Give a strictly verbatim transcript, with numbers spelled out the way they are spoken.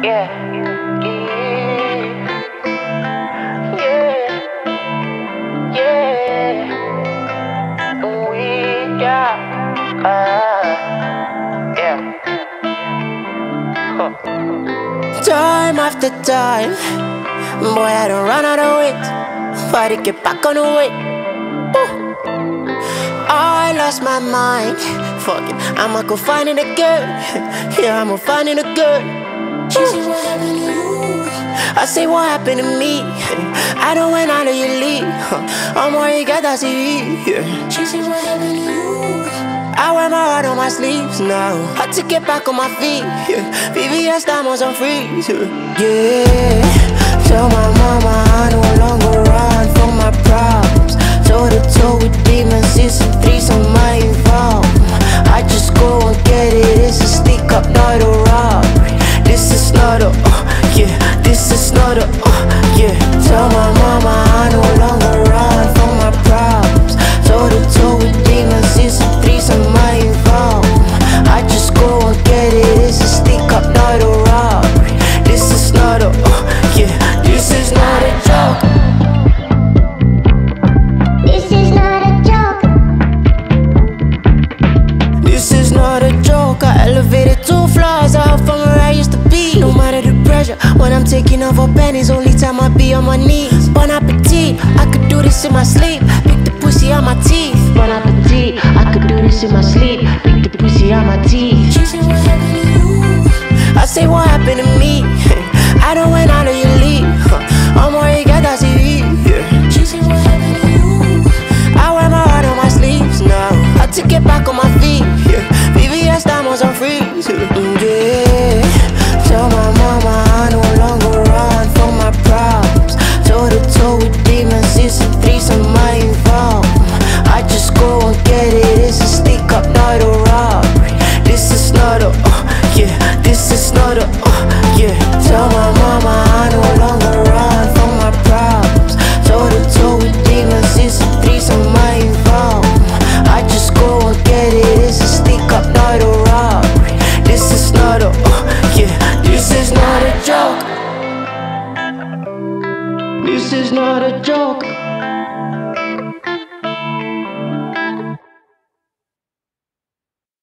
Yeah, yeah, yeah, yeah. We got, uh, yeah. Huh. Time after time, boy, I don't run out of wit. But to get back on the way. Woo. I lost my mind. Fuck it, I'ma go find it again. Yeah, I'ma find it again. She said, what happened to you? I say, what happened to me? I don't went out of your league. I'm more you got that C V. Yeah. She said, what happened to you? I wear my heart on my sleeves now. Had to get back on my feet. Yeah. V V S diamonds on freeze. Yeah. Tell my mama I no longer run from my problems. Toe to toe with demons, season three, so my involved. I just go and get it. It's a stick up, not a robbery. This is not a, uh, yeah. This is not a, uh, yeah. Tell my mama I no longer run from my problems. Toe to toe with demons, season three, so my involved. I just go and get it. It's a stick up, not a robbery. This is not a, uh, yeah. This is not a joke. This is not a joke. This is not a joke. I elevated two floors out from where I used to be. No matter the pressure, when I'm taking over pennies, only time I be on my knees. Bon appetit, I could do this in my sleep. Pick the pussy on my teeth. Bon appetit, I could do this in my sleep. Pick the pussy on my teeth. She said, what happened to you? I say, what happened to me? I don't went out of your league. I'm more you got that C V. Yeah. She said, what happened to you? I wear my heart on my sleeves now. Had to get back on my feet. Yeah. V V S diamonds on freeze. Yeah. Tell my mama I no longer run from my problems. Toe to toe with demons, season three, so my involved. I just go and get it. It's a stick up, not a robbery. This is not a, uh, yeah. This is not a, uh, yeah. Tell my mama I no longer run from my problems. Toe to toe with demons, season three, so my involved. I just go and get it. It's a stick up, not a robbery. This is not a, uh, yeah. This is not a joke. This is not a joke.